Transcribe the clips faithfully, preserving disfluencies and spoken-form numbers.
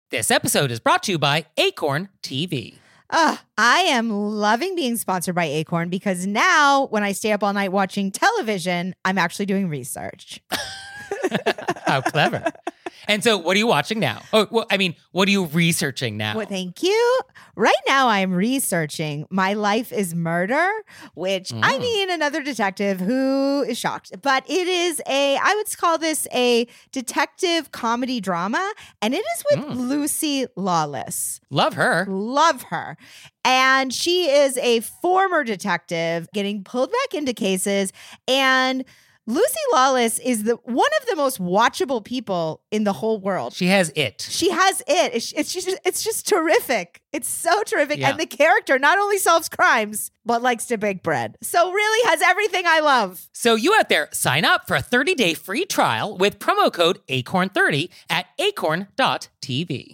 This episode is brought to you by Acorn T V. Uh, I am loving being sponsored by Acorn because now when I stay up all night watching television, I'm actually doing research. How clever. And so what are you watching now? Oh, well, I mean, what are you researching now? Well, thank you. Right now I'm researching My Life is Murder, which Mm. I mean, another detective who is shocked. But it is a, I would call this a detective comedy drama, and it is with Mm. Lucy Lawless. Love her. Love her. And she is a former detective getting pulled back into cases. And Lucy Lawless is the one of the most watchable people in the whole world. She has it. She has it. It's, it's just it's just terrific. It's so terrific. Yeah. And the character not only solves crimes, but likes to bake bread. So really has everything I love. So you out there, sign up for a thirty-day free trial with promo code acorn thirty at acorn dot t v.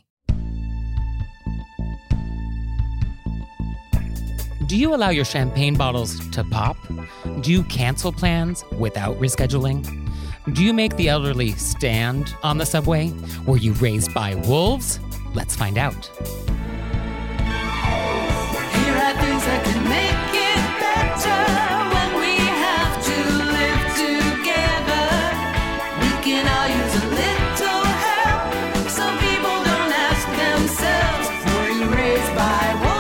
Do you allow your champagne bottles to pop? Do you cancel plans without rescheduling? Do you make the elderly stand on the subway? Were you raised by wolves? Let's find out. Here are things that can make it better when we have to live together. We can all use a little help. Some people don't ask themselves, were you raised by wolves?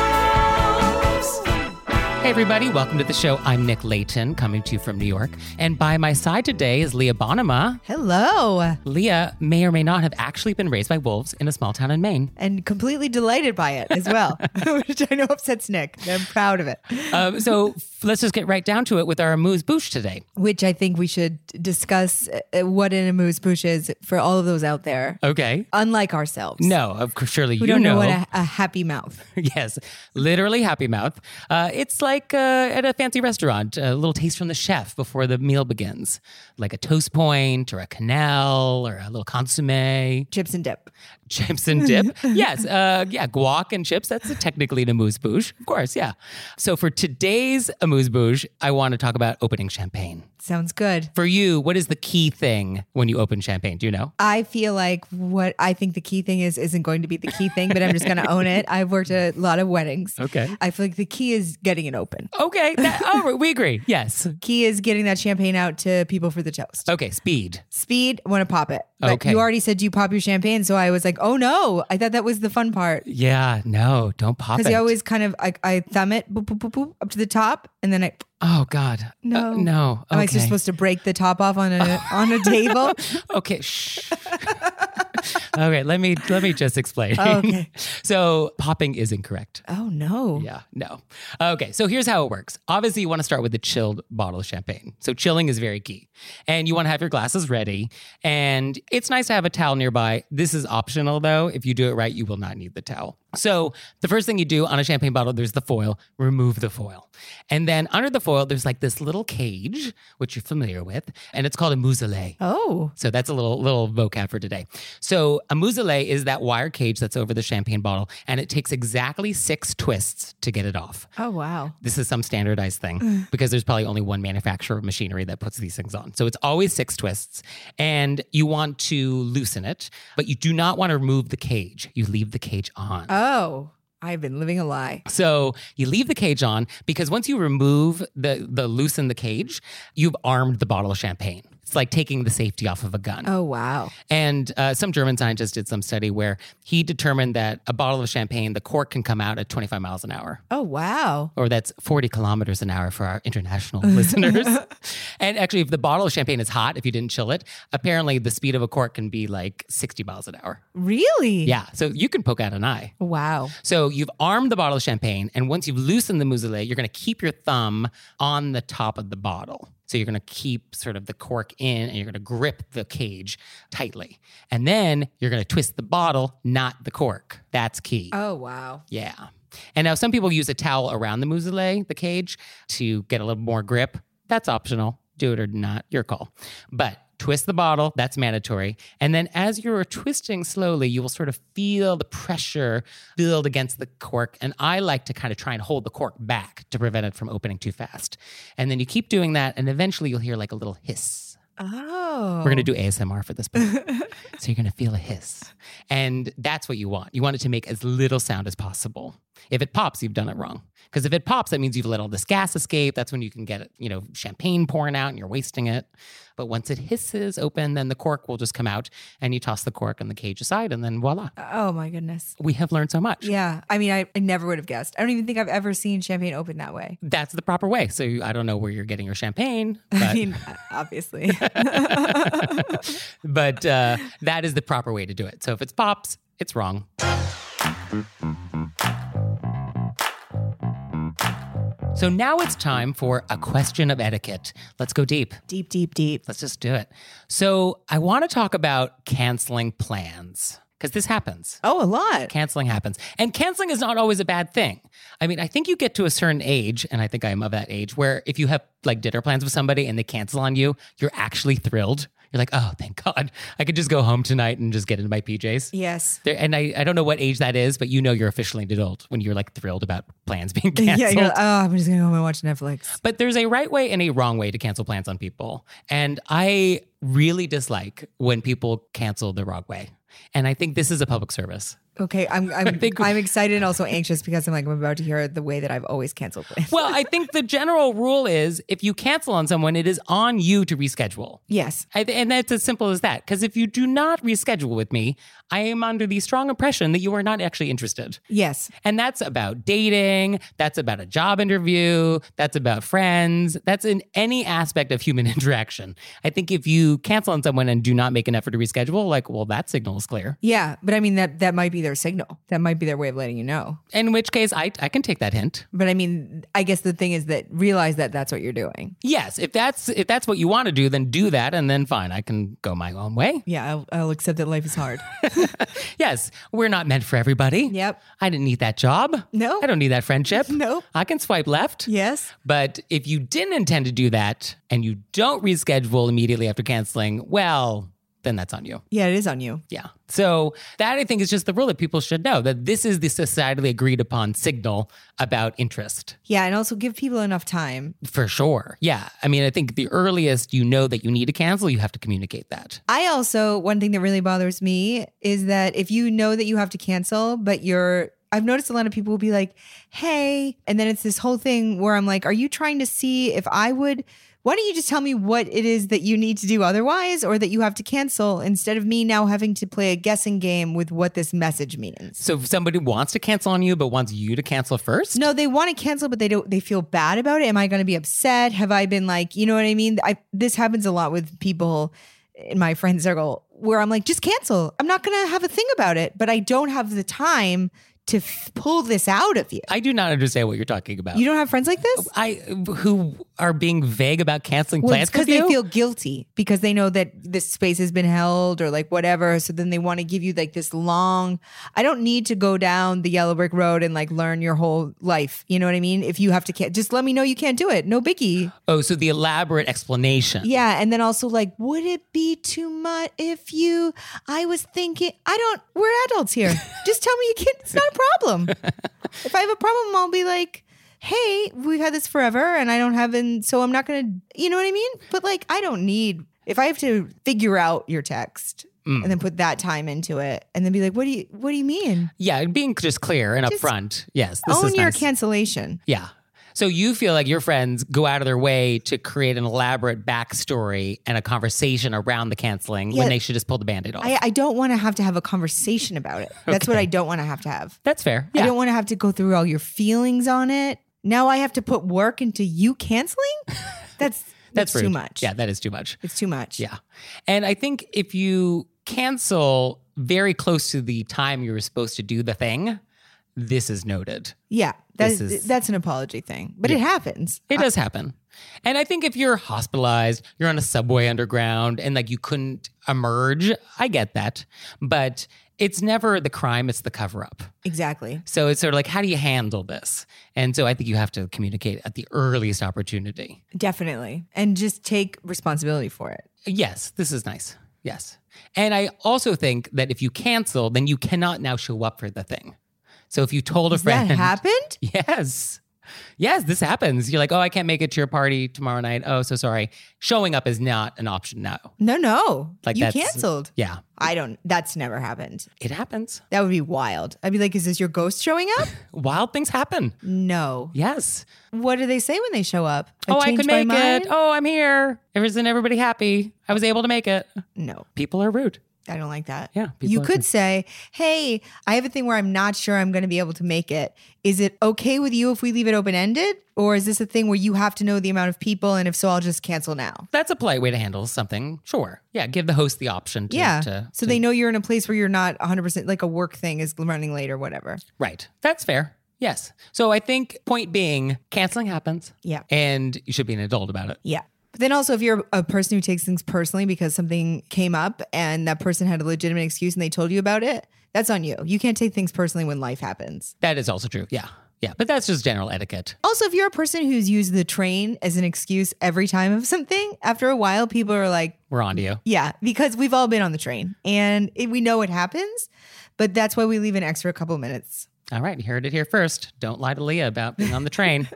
Hey everybody, welcome to the show. I'm Nick Layton, coming to you from New York. And by my side today is Leah Bonnema. Hello. Leah may or may not have actually been raised by wolves in a small town in Maine. And completely delighted by it as well, which I know upsets Nick. I'm proud of it. Um, so f- let's just get right down to it with our amuse-bouche today. Which I think we should discuss uh, what an amuse-bouche is for all of those out there. Okay. Unlike ourselves. No, of course, surely Who you don't know, know. what a, a happy mouth. Yes, literally happy mouth. Uh, it's like uh, at a fancy restaurant, a little taste from the chef before the meal begins. Like a toast point or a quenelle or a little consomme. Chips and dip. Chips and dip. Yes. Uh, yeah. Guac and chips. That's technically an amuse-bouche. Of course. Yeah. So for today's amuse-bouche, I want to talk about opening champagne. Sounds good. For you, what is the key thing when you open champagne? Do you know? I feel like what I think the key thing is isn't going to be the key thing, but I'm just going to own it. I've worked at a lot of weddings. Okay. I feel like the key is getting it open. Okay. That, oh, we agree. Yes. Key is getting that champagne out to people for the toast. Okay. Speed. Speed, want to pop it. But Okay. you already said you pop your champagne, so I was like, oh no. I thought that was the fun part. Yeah. No, don't pop it. Because you always kind of, I, I thumb it boop, boop, boop, boop, up to the top, and then I, Oh God. No. Uh, no. am I Okay. just supposed to break the top off on a on a table? Okay. Shh. Okay. Let me let me just explain. Oh, okay. So popping is incorrect. Oh no. Yeah, no. Okay, so here's how it works. Obviously, you want to start with a chilled bottle of champagne. So chilling is very key. And you want to have your glasses ready. And it's nice to have a towel nearby. This is optional, though. If you do it right, you will not need the towel. So the first thing you do on a champagne bottle, there's the foil. Remove the foil. And then under the foil, there's like this little cage, which you're familiar with. And it's called a muselet. Oh. So that's a little little vocab for today. So a muselet is that wire cage that's over the champagne bottle, and it takes exactly six twists to get it off. Oh wow. This is some standardized thing because there's probably only one manufacturer of machinery that puts these things on. So it's always six twists, and you want to loosen it, but you do not want to remove the cage. You leave the cage on. Oh. I've been living a lie. So you leave the cage on because once you remove the the loosen the cage, you've armed the bottle of champagne. It's like taking the safety off of a gun. Oh wow. And uh, some German scientist did some study where he determined that a bottle of champagne, the cork can come out at twenty-five miles an hour. Oh wow. Or that's forty kilometers an hour for our international listeners. And actually, if the bottle of champagne is hot, if you didn't chill it, apparently the speed of a cork can be like sixty miles an hour. Really? Yeah. So you can poke out an eye. Wow. So you've armed the bottle of champagne, and once you've loosened the muselet, you're going to keep your thumb on the top of the bottle. So you're going to keep sort of the cork in, and you're going to grip the cage tightly. And then you're going to twist the bottle, not the cork. That's key. Oh wow. Yeah. And now some people use a towel around the muselet, the cage, to get a little more grip. That's optional. Do it or not, your call. But twist the bottle, that's mandatory. And then as you're twisting slowly, you will sort of feel the pressure build against the cork. And I like to kind of try and hold the cork back to prevent it from opening too fast. And then you keep doing that, and eventually you'll hear like a little hiss. Oh. We're going to do A S M R for this part. So you're going to feel a hiss. And that's what you want. You want it to make as little sound as possible. If it pops, you've done it wrong. Because if it pops, that means you've let all this gas escape. That's when you can get, you know, champagne pouring out and you're wasting it. But once it hisses open, then the cork will just come out and you toss the cork and the cage aside and then voila. Oh my goodness. We have learned so much. Yeah. I mean, I, I never would have guessed. I don't even think I've ever seen champagne open that way. That's the proper way. So I don't know where you're getting your champagne. But, I mean, obviously. but uh, that is the proper way to do it. So if it pops, it's wrong. So now it's time for a question of etiquette. Let's go deep. Deep, deep, deep. Let's just do it. So I want to talk about canceling plans because this happens. Oh, a lot. Canceling happens. And canceling is not always a bad thing. I mean, I think you get to a certain age, and I think I am of that age, where if you have like dinner plans with somebody and they cancel on you, you're actually thrilled. You're like, oh, thank God. I could just go home tonight and just get into my P Js. Yes. There, and I, I don't know what age that is, but you know you're officially an adult when you're like thrilled about plans being canceled. Yeah, you're like, oh, I'm just going to go home and watch Netflix. But there's a right way and a wrong way to cancel plans on people. And I really dislike when people cancel the wrong way. And I think this is a public service. Okay, I'm I'm, think- I'm excited and also anxious because I'm like, I'm about to hear the way that I've always canceled plans. Well, I think the general rule is if you cancel on someone, it is on you to reschedule. Yes. I, and that's as simple as that. Because if you do not reschedule with me, I am under the strong impression that you are not actually interested. Yes. And that's about dating. That's about a job interview. That's about friends. That's in any aspect of human interaction. I think if you cancel on someone and do not make an effort to reschedule, like, well, that signal is clear. Yeah, but I mean, that that might be their signal. That might be their way of letting you know. In which case, I, I can take that hint. But I mean, I guess the thing is that realize that that's what you're doing. Yes, if that's if that's what you want to do, then do that, and then fine, I can go my own way. Yeah, I'll, I'll accept that life is hard. Yes, we're not meant for everybody. Yep. I didn't need that job. No. I don't need that friendship. No. I can swipe left. Yes. But if you didn't intend to do that and you don't reschedule immediately after canceling, well, then that's on you. Yeah, it is on you. Yeah. So that I think is just the rule that people should know that this is the societally agreed upon signal about interest. Yeah, and also give people enough time. For sure. Yeah. I mean, I think the earliest you know that you need to cancel, you have to communicate that. I also, one thing that really bothers me is that if you know that you have to cancel, but you're, I've noticed a lot of people will be like, hey, and then it's this whole thing where I'm like, are you trying to see if I would, why don't you just tell me what it is that you need to do otherwise or that you have to cancel instead of me now having to play a guessing game with what this message means? So if somebody wants to cancel on you, but wants you to cancel first? No, they want to cancel, but they don't, they feel bad about it. Am I going to be upset? Have I been like, you know what I mean? I, this happens a lot with people in my friend circle where I'm like, just cancel. I'm not going to have a thing about it, but I don't have the time to f- pull this out of you. I do not understand what you're talking about. You don't have friends like this? I who are being vague about canceling Well, plans it's because with they you? feel guilty because they know that this space has been held or like whatever. So then they want to give you like this long, I don't need to go down the yellow brick road and like learn your whole life. You know what I mean? If you have to, can- just let me know you can't do it. No biggie. Oh, so the elaborate explanation. Yeah. And then also like, would it be too much if you, I was thinking, I don't, we're adults here. Just tell me you can't, it's not a problem. If I have a problem, I'll be like, hey, we've had this forever and I don't have, and so I'm not going to, you know what I mean? But like, I don't need, if I have to figure out your text Mm. and then put that time into it and then be like, what do you, what do you mean? Yeah, being just clear and Just upfront. Yes, this Own is your nice. cancellation. Yeah. So you feel like your friends go out of their way to create an elaborate backstory and a conversation around the canceling Yeah. when they should just pull the Band-Aid off. I, I don't want to have to have a conversation about it. That's what I don't want to have to have. That's fair. Yeah. I don't want to have to go through all your feelings on it. Now I have to put work into you canceling? That's that's, rude. too much. Yeah, that is too much. It's too much. Yeah. And I think if you cancel very close to the time you were supposed to do the thing, this is noted. Yeah. That's This is- that's an apology thing. But it happens. It does happen. And I think if you're hospitalized, you're on a subway underground and like you couldn't emerge, I get that. But it's never the crime, it's the cover up. Exactly. So it's sort of like, how do you handle this? And so I think you have to communicate at the earliest opportunity. Definitely. And just take responsibility for it. Yes, this is nice. Yes. And I also think that if you cancel, then you cannot now show up for the thing. So if you told a Has friend. that happened? Yes. Yes, this happens. You're like, oh, I can't make it to your party tomorrow night. Oh, so sorry. Showing up is not an option now. No, no. Like you that's- canceled. Yeah, I don't. That's never happened. it happens. That would be wild. I'd be like, is this your ghost showing up? Wild things happen. No. Yes. What do they say when they show up? oh, I could changed my make it. mind? Oh, I'm here. Isn't everybody happy? I was able to make it. No, People are rude. I don't like that. Yeah, people You are could rude. say, hey, I have a thing where I'm not sure I'm going to be able to make it. Is it okay with you if we leave it open ended? Or is this a thing where you have to know the amount of people? And if so, I'll just cancel now. That's a polite way to handle something. Sure. Yeah, give the host the option to. yeah. to- so to- they know you're in a place where you're not one hundred percent like a work thing is running late or whatever. Right. That's fair. Yes. So I think point being, canceling happens. Yeah. And you should be an adult about it. Yeah. But then also, if you're a person who takes things personally because something came up and that person had a legitimate excuse and they told you about it, that's on you. You can't take things personally when life happens. That is also true. Yeah. Yeah. But that's just general etiquette. Also, if you're a person who's used the train as an excuse every time of something, after a while, people are like, We're on to you. yeah, because we've all been on the train and it, we know it happens, but that's why we leave an extra couple minutes. All right. You heard it here first. Don't lie to Leah about being on the train.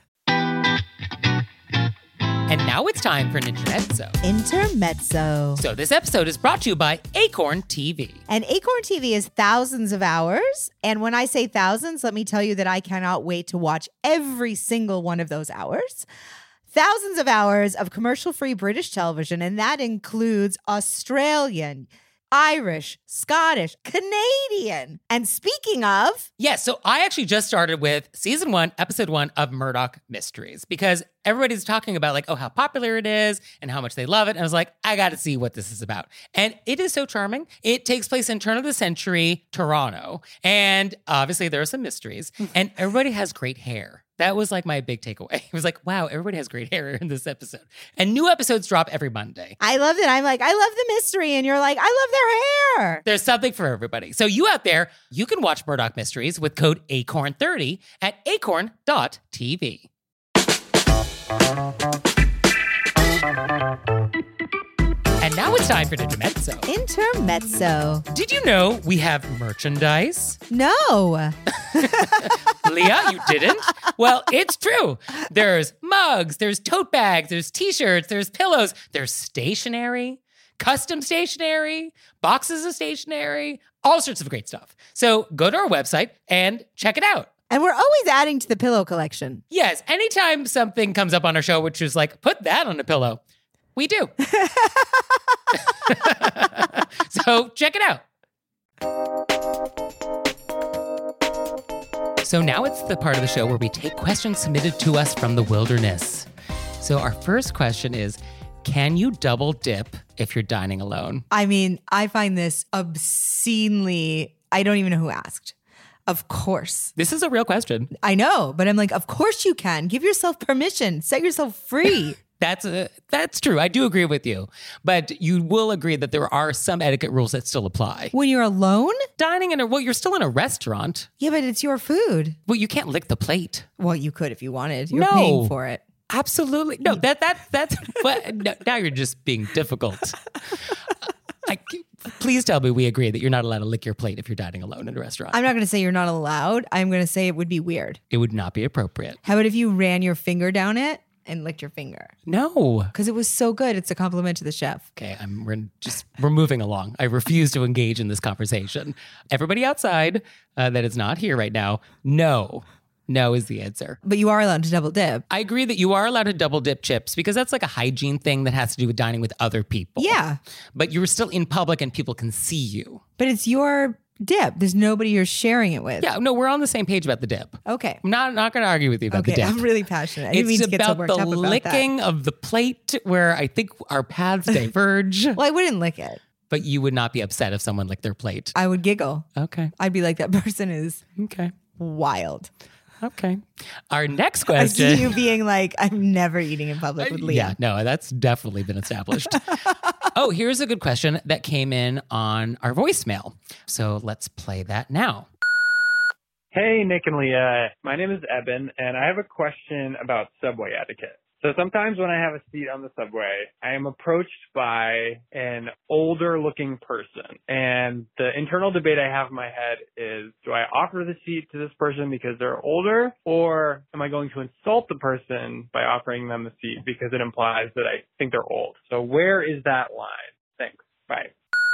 And now it's time for an intermezzo. Intermezzo. So this episode is brought to you by Acorn T V. And Acorn T V is thousands of hours. And when I say thousands, let me tell you that I cannot wait to watch every single one of those hours. Thousands of hours of commercial-free British television, and that includes Australian, Irish, Scottish, Canadian. And speaking of, Yes, so I actually just started with season one, episode one of Murdoch Mysteries because everybody's talking about like, oh, how popular it is and how much they love it. And I was like, I got to see what this is about. And it is so charming. It takes place in turn of the century Toronto. And obviously there are some mysteries and everybody has great hair. That was like my big takeaway. It was like, wow, everybody has great hair in this episode. And new episodes drop every Monday. I love that. I'm like, I love the mystery. And you're like, I love their hair. There's something for everybody. So you out there, you can watch Murdoch Mysteries with code A C O R N thirty at acorn dot t v. And now it's time for the intermezzo. Intermezzo. Did you know we have merchandise? No. Leah, you didn't? Well, it's true. There's mugs, there's tote bags, there's t-shirts, there's pillows, there's stationery, custom stationery, boxes of stationery, all sorts of great stuff. So go to our website and check it out. And we're always adding to the pillow collection. Yes, anytime something comes up on our show, which is like, put that on a pillow, we do. So check it out. So now it's the part of the show where we take questions submitted to us from the wilderness. So our first question is, can you double dip if you're dining alone? I mean, I find this obscenely, I don't even know who asked. Of course. This is a real question. I know, but I'm like, of course you can. Give yourself permission. Set yourself free. That's a, that's true. I do agree with you. But you will agree that there are some etiquette rules that still apply. When you're alone? Dining in a, well, you're still in a restaurant. Yeah, but it's your food. Well, you can't lick the plate. Well, you could if you wanted. You're No. paying for it. Absolutely. No, that that that's but no, now you're just being difficult. I, please tell me we agree that you're not allowed to lick your plate if you're dining alone in a restaurant. I'm not going to say you're not allowed. I'm going to say it would be weird. It would not be appropriate. How about if you ran your finger down it and licked your finger? No. Because it was so good. It's a compliment to the chef. Okay, I'm we're just we're moving along. I refuse to engage in this conversation. Everybody outside uh, that is not here right now, no. No is the answer. But you are allowed to double dip. I agree that you are allowed to double dip chips because that's like a hygiene thing that has to do with dining with other people. Yeah. But you're still in public and people can see you. But it's your dip. There's nobody you're sharing it with. Yeah, no, we're on the same page about the dip. Okay. I'm not not going to argue with you about Okay. the dip. I'm really passionate. I didn't It's mean to get so about worked the up about licking that. of the plate where I think our paths diverge. Well, I wouldn't lick it. But you would not be upset if someone licked their plate. I would giggle. Okay. I'd be like, that person is Okay. wild. Okay. Our next I see question. you being like, I'm never eating in public with Leah. Yeah, no, that's definitely been established. Oh, here's a good question that came in on our voicemail. So let's play that now. Hey, Nick and Leah. My name is Eben, and I have a question about subway etiquette. So sometimes when I have a seat on the subway, I am approached by an older looking person. And the internal debate I have in my head is, do I offer the seat to this person because they're older? Or am I going to insult the person by offering them the seat because it implies that I think they're old? So where is that line? Thanks. Bye.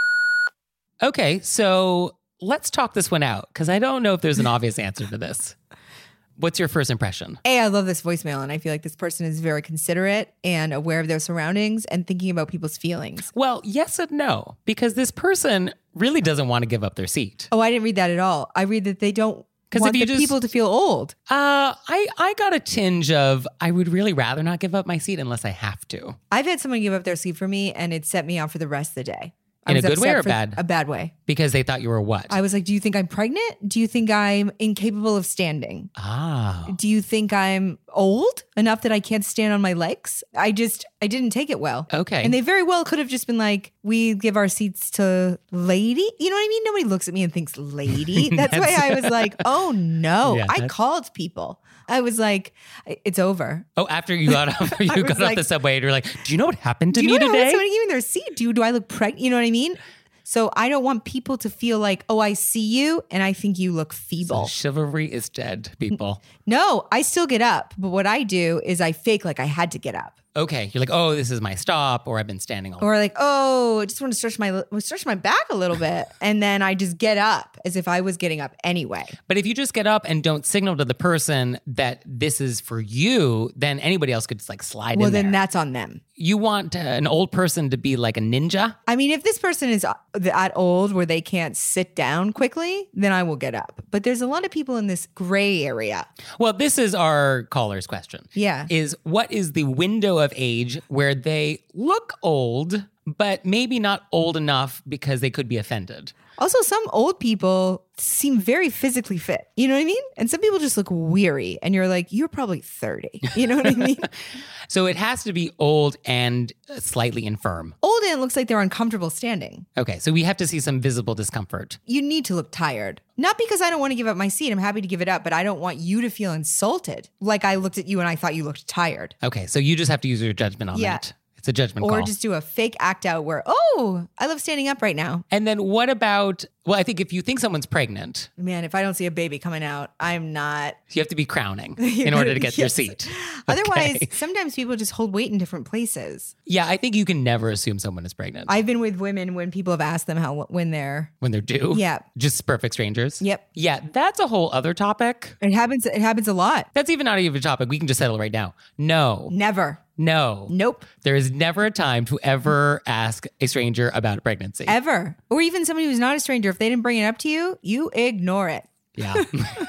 Okay, so let's talk this one out because I don't know if there's an obvious answer to this. What's your first impression? A, I love this voicemail, and I feel like this person is very considerate and aware of their surroundings and thinking about people's feelings. Well, yes and no, because this person really doesn't want to give up their seat. Oh, I didn't read that at all. I read that they don't 'Cause want if you the just- people to feel old. Uh, I, I got a tinge of, I would really rather not give up my seat unless I have to. I've had someone give up their seat for me, and it set me off for the rest of the day. I In a was good way upset or for- bad? A bad way. Because they thought you were what? I was like, do you think I'm pregnant? Do you think I'm incapable of standing? Ah. Do you think I'm old enough that I can't stand on my legs? I just, I didn't take it well. Okay. And they very well could have just been like, we give our seats to lady. You know what I mean? Nobody looks at me and thinks lady. That's, why I was like, oh no. Yeah, I that's- called people. I was like, it's over. Oh, after you got off, you I was got off like- the subway and you're like, do you know what happened to Do you me know today? how somebody gave me their seat? Do, do I look pregnant? You know what I mean? So I don't want people to feel like, oh, I see you and I think you look feeble. Chivalry is dead, people. No, I still get up. But what I do is I fake like I had to get up. Okay, you're like, oh, this is my stop, or I've been standing all. Or like, oh, I just want to stretch my stretch my back a little bit. And then I just get up as if I was getting up anyway. But if you just get up and don't signal to the person that this is for you, then anybody else could just like slide Well, in then there. that's on them. You want uh, an old person to be like a ninja? I mean, if this person is that old where they can't sit down quickly, then I will get up. But there's a lot of people in this gray area. Well, this is our caller's question. Yeah. Is what is the window of age where they look old, but maybe not old enough because they could be offended? Also, some old people seem very physically fit. You know what I mean? And some people just look weary. And you're like, you're probably thirty. You know what I mean? So it has to be old and slightly infirm. Old and it looks like they're uncomfortable standing. Okay, so we have to see some visible discomfort. You need to look tired. Not because I don't want to give up my seat. I'm happy to give it up, but I don't want you to feel insulted. Like I looked at you and I thought you looked tired. Okay, so you just have to use your judgment on Yeah. that. It's a judgment Or call. just do a fake act out where, oh, I love standing up right now. And then what about, well, I think if you think someone's pregnant, Man, if I don't see a baby coming out, I'm not. you have to be crowning in order to get your Yes. seat. Otherwise, Okay. sometimes people just hold weight in different places. Yeah, I think you can never assume someone is pregnant I've been with women when people have asked them how when they're. when they're due. Yeah. Just perfect strangers. Yep. Yeah, that's a whole other topic. It happens. It happens a lot. That's even not even a topic. We can just settle right now. No, Never. no. Nope. There is never a time to ever ask a stranger about a pregnancy. Ever. Or even somebody who's not a stranger. If they didn't bring it up to you, you ignore it. Yeah.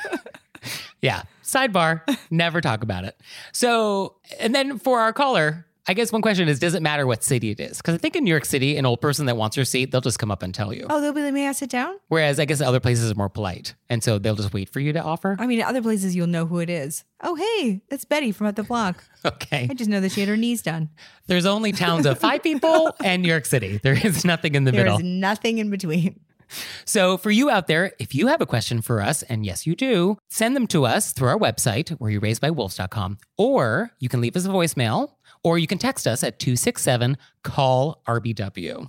Yeah. Sidebar, never talk about it. So, and then for our caller, I guess one question is, does it matter what city it is? Because I think in New York City, an old person that wants your seat, they'll just come up and tell you. Oh, they'll be like, may I sit down? Whereas I guess other places are more polite. And so they'll just wait for you to offer. I mean, other places you'll know who it is. Oh, hey, that's Betty from up the block. Okay. I just know that she had her knees done. There's only towns of five people and New York City. There is nothing in the There middle. is nothing in between. So for you out there, if you have a question for us, and yes, you do, send them to us through our website, were you raised by wolves dot com, or you can leave us a voicemail, or you can text us at two six seven, call R B W.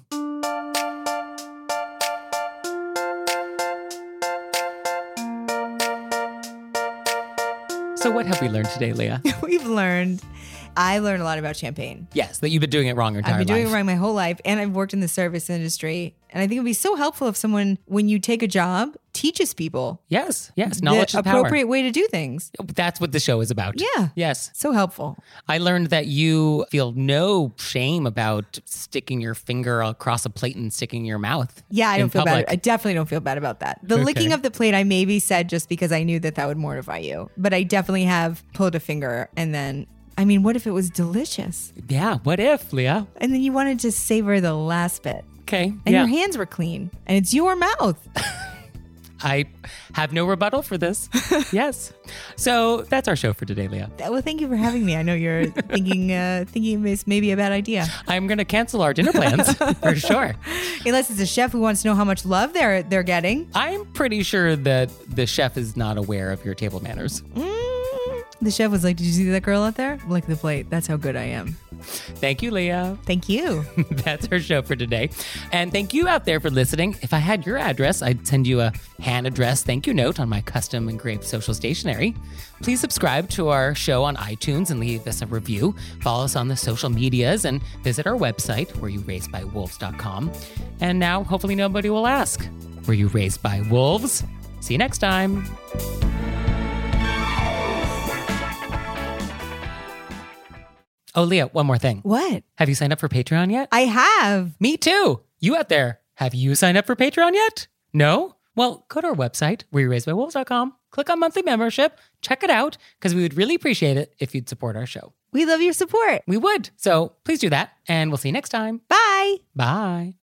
So what have we learned today, Leah? We've learned, I learned a lot about champagne. Yes, that you've been doing it wrong your entire I've been doing life. it wrong my whole life, and I've worked in the service industry. And I think it'd be so helpful if someone, when you take a job, teaches people Yes, yes, knowledge the is power. appropriate way to do things. That's what the show is about. Yeah. Yes. So helpful. I learned that you feel no shame about sticking your finger across a plate and sticking your mouth. Yeah, I in don't feel public. bad. I definitely don't feel bad about that. The Okay. licking of the plate, I maybe said just because I knew that that would mortify you. But I definitely have pulled a finger and then, I mean, what if it was delicious? Yeah, what if, Leah? And then you wanted to savor the last bit. Okay. And yeah. your hands were clean. And it's your mouth. I have no rebuttal for this. Yes. So that's our show for today, Leah. Well, thank you for having me. I know you're thinking uh, thinking it's maybe a bad idea. I'm going to cancel our dinner plans for sure. Unless it's a chef who wants to know how much love they're they're getting. I'm pretty sure that the chef is not aware of your table manners. Mm, The chef was like, did you see that girl out there? Lick the plate. That's how good I am. Thank you, Leah. Thank you. That's our show for today. And thank you out there for listening. If I had your address, I'd send you a hand address thank you note on my custom engraved social stationery. Please subscribe to our show on iTunes and leave us a review. Follow us on the social medias and visit our website, were you raised by wolves dot com. And now, hopefully nobody will ask, were you raised by wolves? See you next time. Oh, Leah, one more thing. What? Have you signed up for Patreon yet? I have. Me too. You out there, have you signed up for Patreon yet? No? Well, go to our website, were you raised by wolves dot com, click on monthly membership, check it out, because we would really appreciate it if you'd support our show. We love your support. We would. So please do that, and we'll see you next time. Bye. Bye.